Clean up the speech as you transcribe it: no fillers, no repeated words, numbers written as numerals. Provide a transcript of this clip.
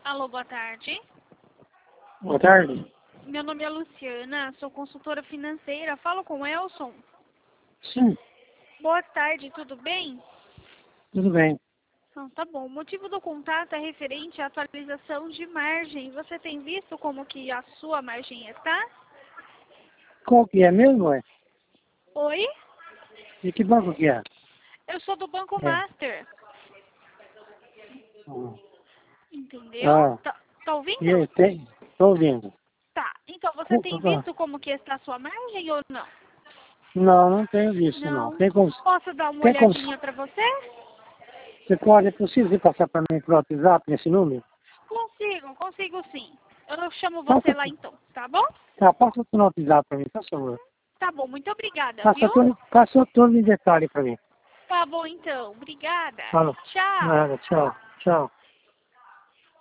Alô, boa tarde. Boa tarde. Meu nome é Luciana, sou consultora financeira. Falo com o Elson. Sim, Boa tarde, tudo bem? tudo bem. Então, tá bom. O motivo do contato é referente à atualização de margem. Você tem visto como que a sua margem está? Qual que é mesmo, é? Oi? De que banco que é? Eu sou do Banco É. Master. Ah, Entendeu? ah, Tá ouvindo? e aí, tem? Estou ouvindo. Tá. Então, você tem Ah, visto como que está a sua margem ou não? não, não tenho visto, não. Não. Tem como, Posso dar uma tem como, olhadinha para você? é possível você passar para mim pro WhatsApp nesse número? Consigo sim. Eu chamo você Passa, lá então, tá bom? tá, passa no WhatsApp para mim, por favor. Tá bom, muito obrigada, Passa viu? tudo em detalhe para mim. Tá bom então, obrigada. Falou. Tchau. Nada, tchau, tchau.